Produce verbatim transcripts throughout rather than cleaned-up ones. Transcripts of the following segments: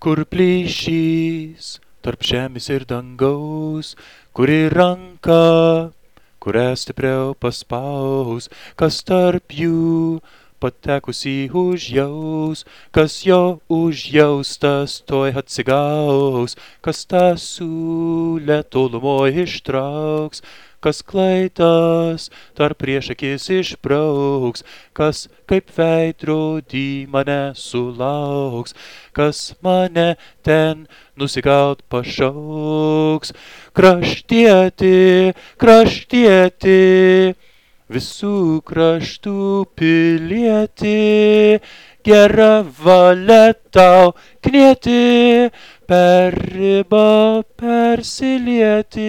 Kur plyšys tarp žemės ir dangaus, kuri ranka, kurią stipriau paspaus, kas tarp jų patekusį užjaus, kas jo užjaustas toj atsigaus, kas tą siūlę tolumoj ištrauks, kas klaidas tarp priešakis išbrauks, kas kaip veidrodį mane sulauks, kas mane ten nusigaut pašauks. Kraštieti, kraštieti, visų kraštų pilieti, gera valia tau knieti, per ribą persilieti.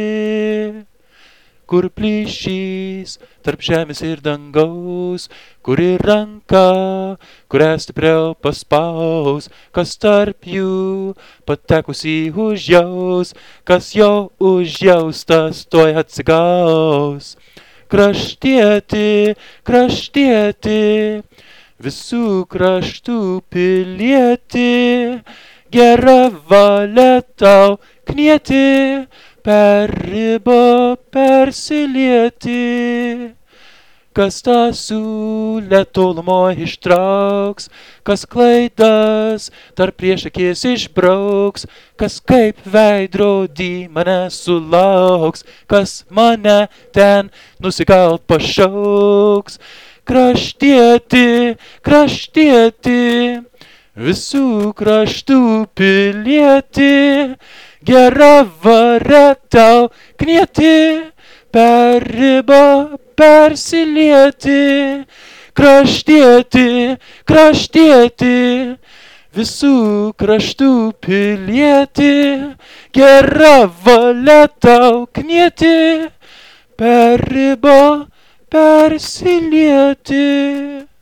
Kur plyšys tarp žemės ir dangaus, kuri ranka, kurią stipriau paspaus, kas tarp jų patekusį užjaus, kas jo užjaustas toj atsigaus. Kraštieti, kraštieti, visų kraštų pilieti, gera valia tau knieti, per ribą persilieti, kas tą siūlę tolumoj ištrauks, kas klaidas tarp priešakis išbrauks, kas kaip veidrodį mane sulauks, kas mane ten nusigaut pašauks. Kraštieti, kraštieti, visų kraštų pilieti, gera valia tau knieti, per ribą persilieti. Kraštieti, kraštieti, visų kraštų pilieti, gera valia tau knieti, per ribą persilieti.